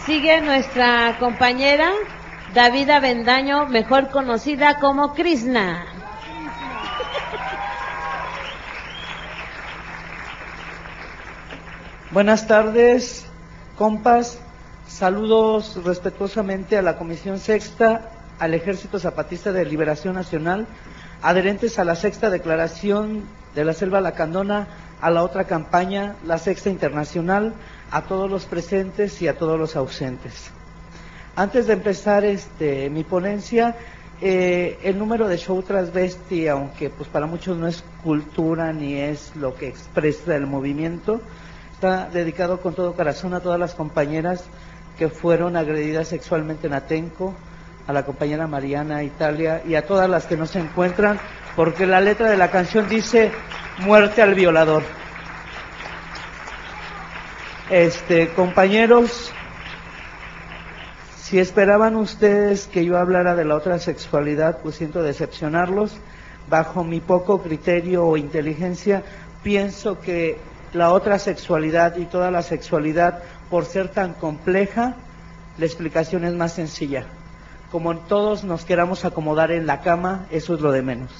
Sigue nuestra compañera David Avendaño, mejor conocida como Krishna. Buenas tardes, compas. Saludos respetuosamente a la Comisión Sexta, al Ejército Zapatista de Liberación Nacional, adherentes a la Sexta Declaración de la Selva Lacandona, a la otra campaña, la Sexta Internacional, a todos los presentes y a todos los ausentes. Antes de empezar mi ponencia, el número de show transvesti, aunque pues para muchos no es cultura ni es lo que expresa el movimiento, está dedicado con todo corazón a todas las compañeras que fueron agredidas sexualmente en Atenco, a la compañera Mariana Italia y a todas las que no se encuentran, porque la letra de la canción dice muerte al violador. Compañeros, si esperaban ustedes que yo hablara de la otra sexualidad, pues siento decepcionarlos. Bajo mi poco criterio o inteligencia, pienso que la otra sexualidad y toda la sexualidad, por ser tan compleja, la explicación es más sencilla. Como todos nos queramos acomodar en la cama, eso es lo de menos.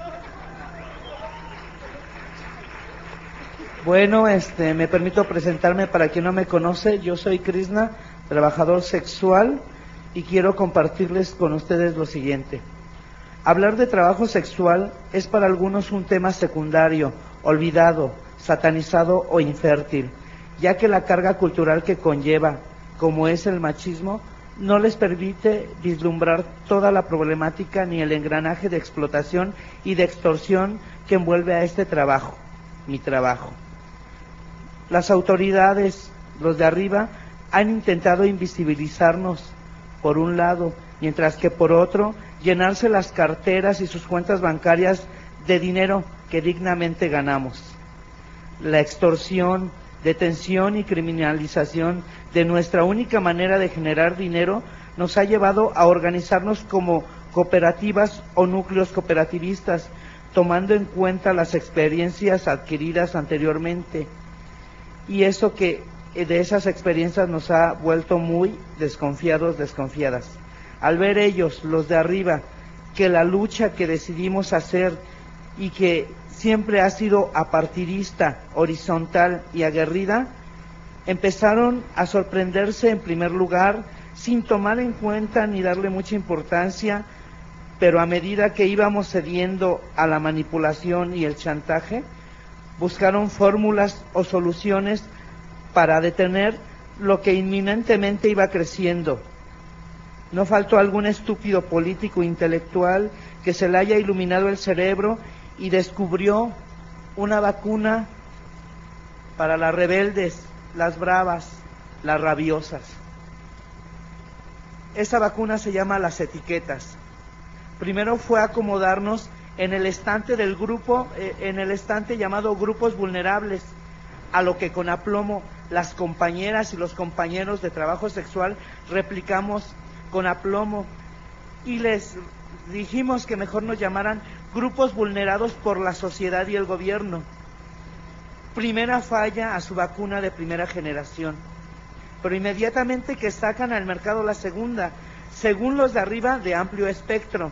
Bueno, me permito presentarme para quien no me conoce. Yo soy Krishna, trabajador sexual, y quiero compartirles con ustedes lo siguiente. Hablar de trabajo sexual es para algunos un tema secundario, olvidado, satanizado o infértil, ya que la carga cultural que conlleva, como es el machismo, no les permite vislumbrar toda la problemática ni el engranaje de explotación y de extorsión que envuelve a este trabajo, mi trabajo. Las autoridades, los de arriba, han intentado invisibilizarnos por un lado, mientras que por otro, llenarse las carteras y sus cuentas bancarias de dinero que dignamente ganamos. La extorsión, detención y criminalización de nuestra única manera de generar dinero nos ha llevado a organizarnos como cooperativas o núcleos cooperativistas, tomando en cuenta las experiencias adquiridas anteriormente. Y eso que de esas experiencias nos ha vuelto muy desconfiados, desconfiadas. Al ver ellos, los de arriba, que la lucha que decidimos hacer y que siempre ha sido apartidista, horizontal y aguerrida, empezaron a sorprenderse en primer lugar, sin tomar en cuenta ni darle mucha importancia, pero a medida que íbamos cediendo a la manipulación y el chantaje, buscaron fórmulas o soluciones para detener lo que inminentemente iba creciendo. No faltó algún estúpido político intelectual que se le haya iluminado el cerebro y descubrió una vacuna para las rebeldes, las bravas, las rabiosas. Esa vacuna se llama las etiquetas. Primero fue acomodarnos en el estante del grupo, en el estante llamado grupos vulnerables, a lo que con aplomo las compañeras y los compañeros de trabajo sexual replicamos con aplomo y les dijimos que mejor nos llamaran grupos vulnerados por la sociedad y el gobierno. Primera falla a su vacuna de primera generación, pero inmediatamente que sacan al mercado la segunda, según los de arriba, de amplio espectro,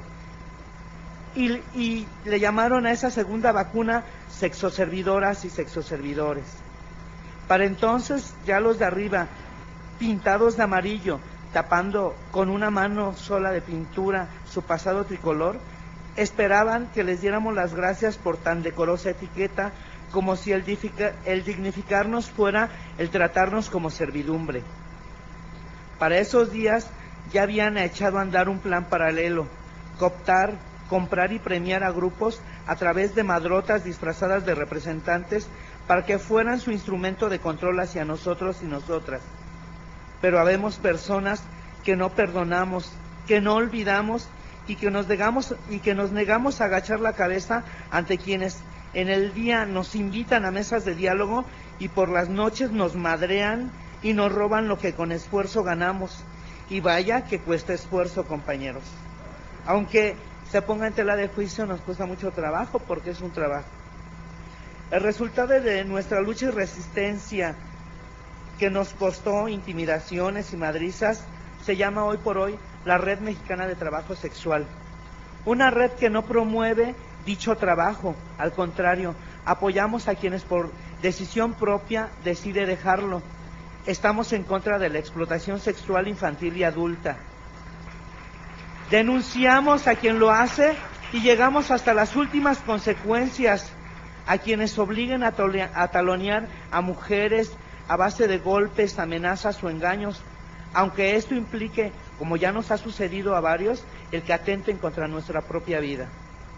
y le llamaron a esa segunda vacuna sexoservidoras y sexoservidores. Para entonces ya los de arriba, pintados de amarillo, tapando con una mano sola de pintura su pasado tricolor, esperaban que les diéramos las gracias por tan decorosa etiqueta, como si el dignificarnos fuera el tratarnos como servidumbre. Para esos días ya habían echado a andar un plan paralelo: cooptar, comprar y premiar a grupos a través de madrotas disfrazadas de representantes para que fueran su instrumento de control hacia nosotros y nosotras. Pero habemos personas que no perdonamos, que no olvidamos y que nos negamos a agachar la cabeza ante quienes en el día nos invitan a mesas de diálogo y por las noches nos madrean y nos roban lo que con esfuerzo ganamos. Y vaya que cuesta esfuerzo, compañeros. Aunque se ponga en tela de juicio, nos cuesta mucho trabajo porque es un trabajo. El resultado de nuestra lucha y resistencia que nos costó intimidaciones y madrizas, se llama hoy por hoy la Red Mexicana de Trabajo Sexual. Una red que no promueve dicho trabajo, al contrario, apoyamos a quienes por decisión propia decide dejarlo. Estamos en contra de la explotación sexual infantil y adulta. Denunciamos a quien lo hace y llegamos hasta las últimas consecuencias, a quienes obliguen a talonear a mujeres a base de golpes, amenazas o engaños, aunque esto implique, como ya nos ha sucedido a varios, el que atenten contra nuestra propia vida.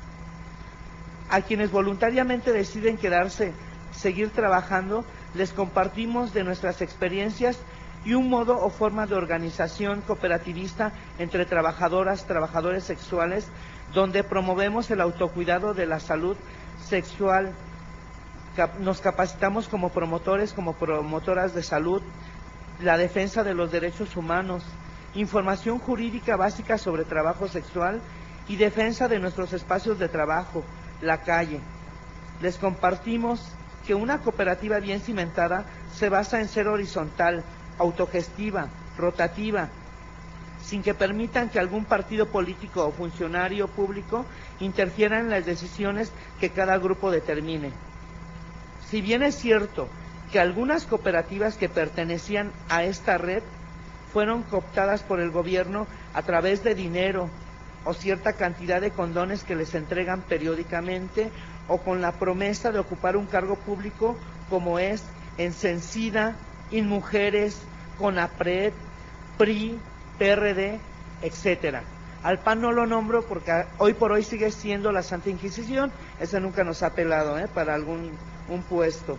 A quienes voluntariamente deciden quedarse, seguir trabajando, les compartimos de nuestras experiencias y un modo o forma de organización cooperativista entre trabajadoras, trabajadores sexuales, donde promovemos el autocuidado de la salud sexual. Nos capacitamos como promotores, como promotoras de salud, la defensa de los derechos humanos, información jurídica básica sobre trabajo sexual y defensa de nuestros espacios de trabajo, la calle. Les compartimos que una cooperativa bien cimentada se basa en ser horizontal, autogestiva, rotativa, sin que permitan que algún partido político o funcionario público interfiera en las decisiones que cada grupo determine. Si bien es cierto que algunas cooperativas que pertenecían a esta red fueron cooptadas por el gobierno a través de dinero o cierta cantidad de condones que les entregan periódicamente, o con la promesa de ocupar un cargo público como es en Cencida, InMujeres, CONAPRED, PRI, PRD, etcétera. Al PAN no lo nombro porque hoy por hoy sigue siendo la Santa Inquisición, ese nunca nos ha pelado para un puesto.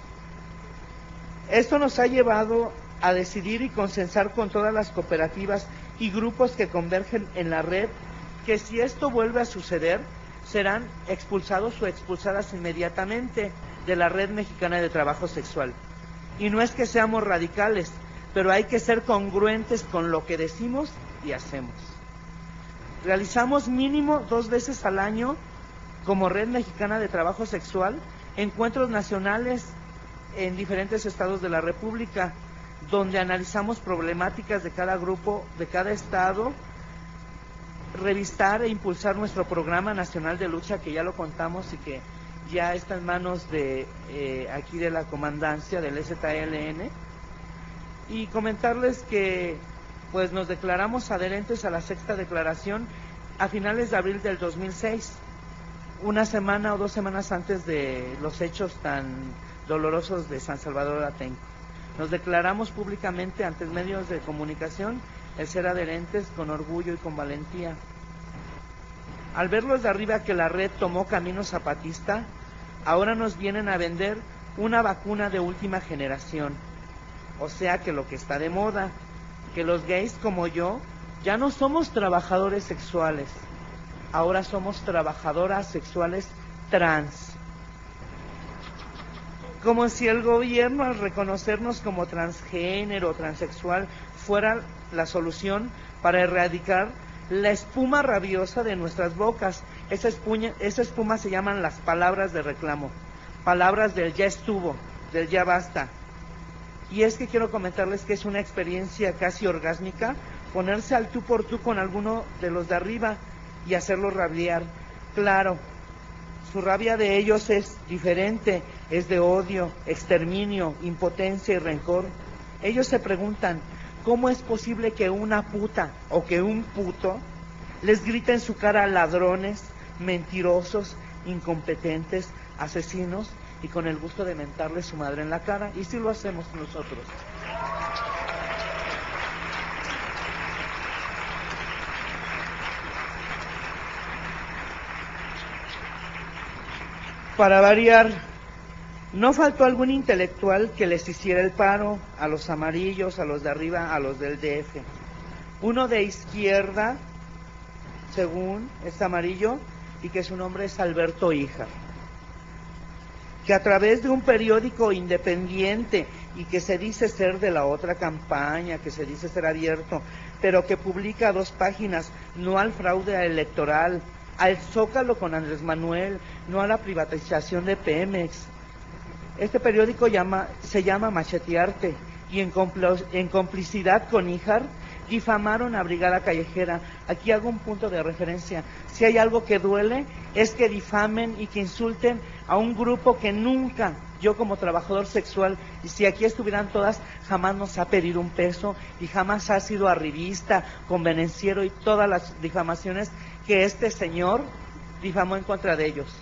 Esto nos ha llevado a decidir y consensar con todas las cooperativas y grupos que convergen en la red que si esto vuelve a suceder, serán expulsados o expulsadas inmediatamente de la Red Mexicana de Trabajo Sexual. Y no es que seamos radicales, pero hay que ser congruentes con lo que decimos y hacemos. Realizamos mínimo 2 veces al año, como Red Mexicana de Trabajo Sexual, encuentros nacionales en diferentes estados de la República, donde analizamos problemáticas de cada grupo, de cada estado, revisar e impulsar nuestro programa nacional de lucha, que ya lo contamos y que ya está en manos de aquí de la comandancia del STLN, y comentarles que pues nos declaramos adherentes a la 6ª declaración a finales de abril del 2006, una semana o 2 semanas antes de los hechos tan dolorosos de San Salvador Atenco. Nos declaramos públicamente ante medios de comunicación el ser adherentes con orgullo y con valentía. Al verlos de arriba que la red tomó camino zapatista, ahora nos vienen a vender una vacuna de última generación. O sea que lo que está de moda, que los gays como yo ya no somos trabajadores sexuales, ahora somos trabajadoras sexuales trans. Como si el gobierno, al reconocernos como transgénero o transexual, fuera la solución para erradicar la espuma rabiosa de nuestras bocas. Esa espuma se llaman las palabras de reclamo, palabras del ya estuvo, del ya basta. Y es que quiero comentarles que es una experiencia casi orgásmica ponerse al tú por tú con alguno de los de arriba y hacerlo rabiar. Claro, su rabia de ellos es diferente, es de odio, exterminio, impotencia y rencor. Ellos se preguntan, ¿cómo es posible que una puta o que un puto les grite en su cara ladrones, mentirosos, incompetentes, asesinos, y con el gusto de mentarle su madre en la cara? Y sí lo hacemos nosotros. Para variar, no faltó algún intelectual que les hiciera el paro a los amarillos, a los de arriba, a los del DF. Uno de izquierda, según es amarillo, y que su nombre es Alberto Híjar, que a través de un periódico independiente y que se dice ser de la otra campaña, que se dice ser abierto, pero que publica 2 páginas, no al fraude electoral, al Zócalo con Andrés Manuel, no a la privatización de Pemex. Este periódico se llama Machetearte y en complicidad con IJAR, difamaron a Brigada Callejera. Aquí hago un punto de referencia. Si hay algo que duele, es que difamen y que insulten a un grupo que nunca, yo como trabajador sexual, y si aquí estuvieran todas, jamás nos ha pedido un peso y jamás ha sido arribista, convenenciero y todas las difamaciones que este señor difamó en contra de ellos.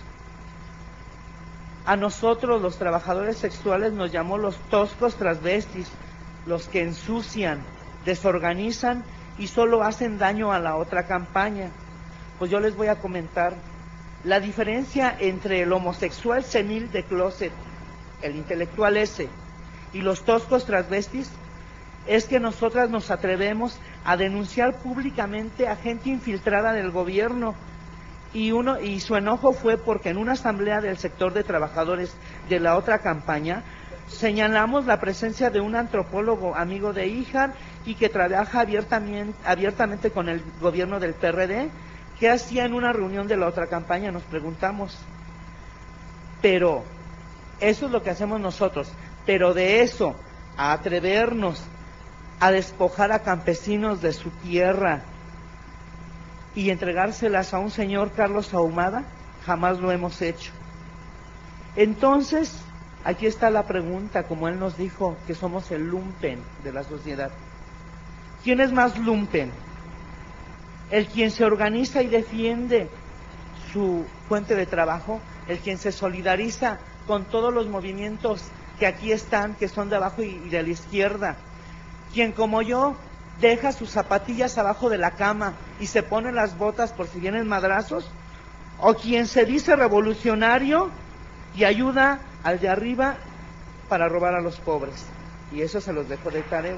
A nosotros, los trabajadores sexuales, nos llamó los toscos transvestis, los que ensucian, desorganizan y solo hacen daño a la otra campaña. Pues yo les voy a comentar la diferencia entre el homosexual senil de closet, el intelectual ese, y los toscos transvestis, es que nosotras nos atrevemos a denunciar públicamente a gente infiltrada del gobierno, y su enojo fue porque en una asamblea del sector de trabajadores de la otra campaña señalamos la presencia de un antropólogo amigo de IJAR y que trabaja abiertamente con el gobierno del PRD. ¿Qué hacía en una reunión de la otra campaña? Nos preguntamos. Pero eso es lo que hacemos nosotros. Pero de eso, a atrevernos a despojar a campesinos de su tierra y entregárselas a un señor Carlos Ahumada, jamás lo hemos hecho. Entonces, aquí está la pregunta, como él nos dijo, que somos el lumpen de la sociedad. ¿Quién es más lumpen? ¿El quien se organiza y defiende su fuente de trabajo? ¿El quien se solidariza con todos los movimientos que aquí están, que son de abajo y de la izquierda? ¿Quien como yo deja sus zapatillas abajo de la cama y se pone las botas por si vienen madrazos? ¿O quien se dice revolucionario y ayuda al de arriba para robar a los pobres? Y eso se los dejo de tarea.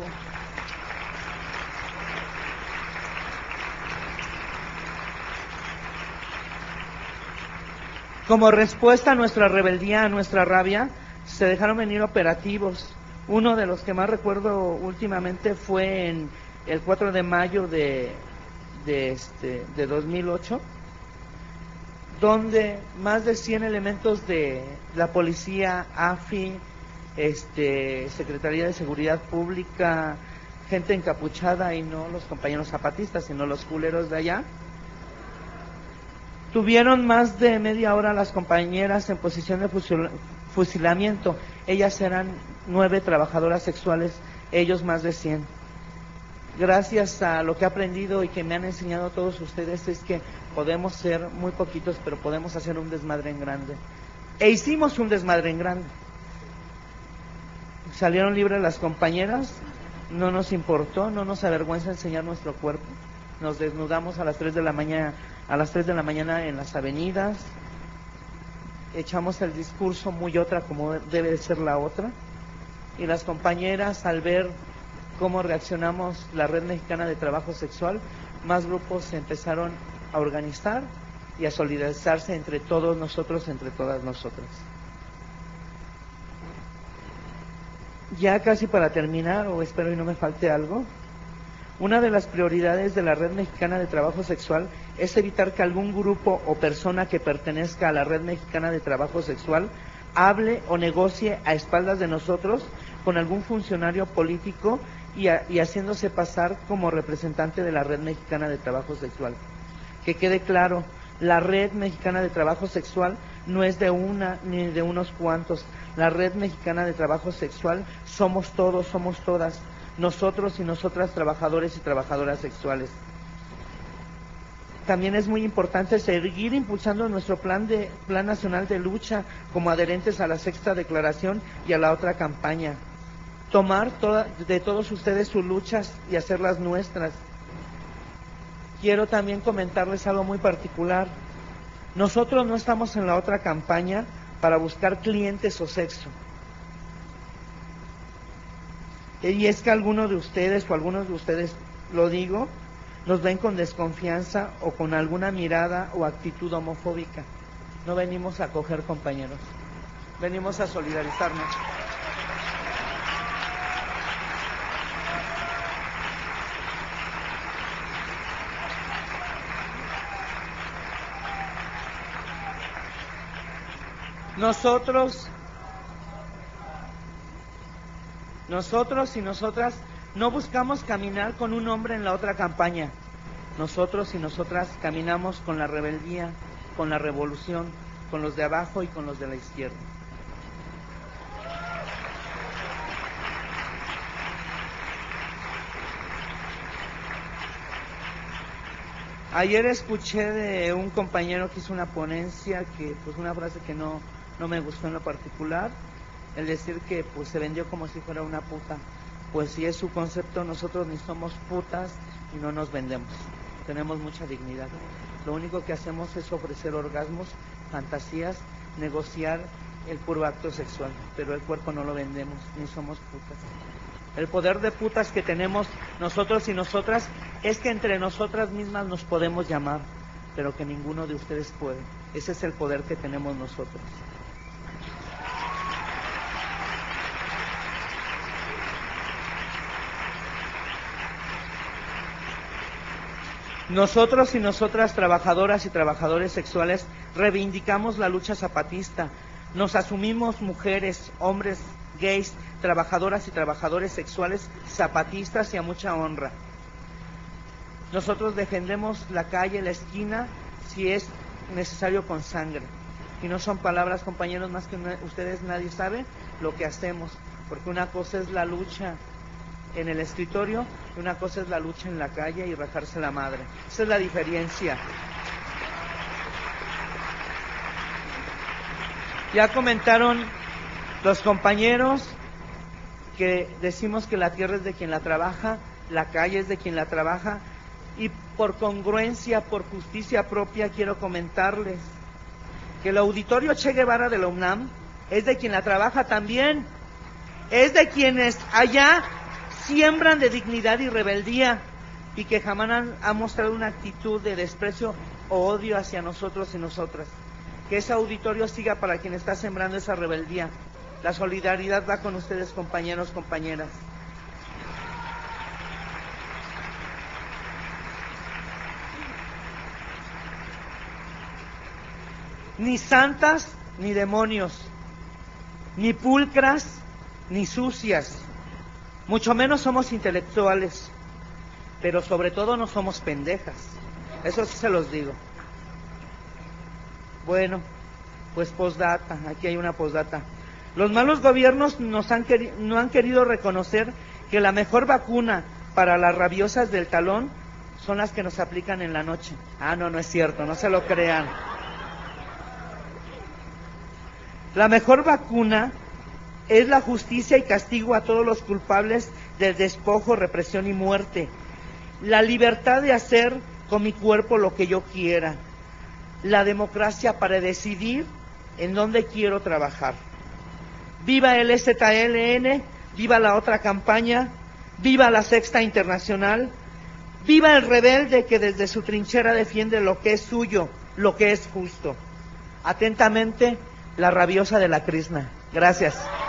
Como respuesta a nuestra rebeldía, a nuestra rabia, se dejaron venir operativos. Uno de los que más recuerdo últimamente fue en el 4 de mayo de 2008, donde más de 100 elementos de la policía, AFI, Secretaría de Seguridad Pública, gente encapuchada, y no los compañeros zapatistas, sino los culeros de allá, tuvieron más de media hora las compañeras en posición de fusilamiento. Ellas eran 9 trabajadoras sexuales, ellos más de 100. Gracias a lo que he aprendido y que me han enseñado todos ustedes, es que podemos ser muy poquitos, pero podemos hacer un desmadre en grande. E hicimos un desmadre en grande. Salieron libres las compañeras, no nos importó, no nos avergüenza enseñar nuestro cuerpo. Nos desnudamos a las 3 de la mañana, en las avenidas, echamos el discurso muy otra como debe de ser la otra, y las compañeras, al ver cómo reaccionamos la Red Mexicana de Trabajo Sexual, más grupos se empezaron a organizar y a solidarizarse entre todos nosotros, entre todas nosotras. Ya casi para terminar, o espero y no me falte algo, una de las prioridades de la Red Mexicana de Trabajo Sexual es evitar que algún grupo o persona que pertenezca a la Red Mexicana de Trabajo Sexual hable o negocie a espaldas de nosotros con algún funcionario político y haciéndose pasar como representante de la Red Mexicana de Trabajo Sexual. Que quede claro, la Red Mexicana de Trabajo Sexual no es de una ni de unos cuantos. La Red Mexicana de Trabajo Sexual somos todos, somos todas, nosotros y nosotras, trabajadores y trabajadoras sexuales. También es muy importante seguir impulsando nuestro plan nacional de lucha como adherentes a la Sexta Declaración y a la otra campaña. Tomar de todos ustedes sus luchas y hacerlas nuestras. Quiero también comentarles algo muy particular. Nosotros no estamos en la otra campaña para buscar clientes o sexo. Y es que algunos de ustedes, lo digo, nos ven con desconfianza o con alguna mirada o actitud homofóbica. No venimos a coger, compañeros, venimos a solidarizarnos. Nosotros y nosotras no buscamos caminar con un hombre en la otra campaña. Nosotros y nosotras caminamos con la rebeldía, con la revolución, con los de abajo y con los de la izquierda. Ayer escuché de un compañero que hizo una ponencia que, pues, una frase que no me gustó en lo particular, el decir que pues se vendió como si fuera una puta. Pues si es su concepto, nosotros ni somos putas y no nos vendemos. Tenemos mucha dignidad. Lo único que hacemos es ofrecer orgasmos, fantasías, negociar el puro acto sexual, pero el cuerpo no lo vendemos, ni somos putas. El poder de putas que tenemos nosotros y nosotras es que entre nosotras mismas nos podemos llamar, pero que ninguno de ustedes puede. Ese es el poder que tenemos nosotros. Nosotros y nosotras, trabajadoras y trabajadores sexuales, reivindicamos la lucha zapatista. Nos asumimos mujeres, hombres, gays, trabajadoras y trabajadores sexuales, zapatistas y a mucha honra. Nosotros defendemos la calle, la esquina, si es necesario con sangre. Y no son palabras, compañeros, más que ustedes nadie sabe lo que hacemos, porque una cosa es la lucha en el escritorio y una cosa es la lucha en la calle y rajarse la madre. Esa es la diferencia. Ya comentaron los compañeros que decimos que la tierra es de quien la trabaja, la calle es de quien la trabaja, y por congruencia, por justicia propia, quiero comentarles que el auditorio Che Guevara de la UNAM es de quien la trabaja también, es de quienes allá siembran de dignidad y rebeldía y que jamás han mostrado una actitud de desprecio o odio hacia nosotros y nosotras. Que ese auditorio siga para quien está sembrando esa rebeldía. La solidaridad va con ustedes, compañeros, compañeras. Ni santas ni demonios, ni pulcras ni sucias, mucho menos somos intelectuales, pero sobre todo no somos pendejas. Eso sí se los digo. Bueno, pues postdata, aquí hay una postdata. Los malos gobiernos no han querido reconocer que la mejor vacuna para las rabiosas del talón son las que nos aplican en la noche. No es cierto, no se lo crean. La mejor vacuna es la justicia y castigo a todos los culpables del despojo, represión y muerte. La libertad de hacer con mi cuerpo lo que yo quiera. La democracia para decidir en dónde quiero trabajar. Viva el EZLN, viva la otra campaña, viva la Sexta Internacional, viva el rebelde que desde su trinchera defiende lo que es suyo, lo que es justo. Atentamente, la rabiosa de la Krishna. Gracias.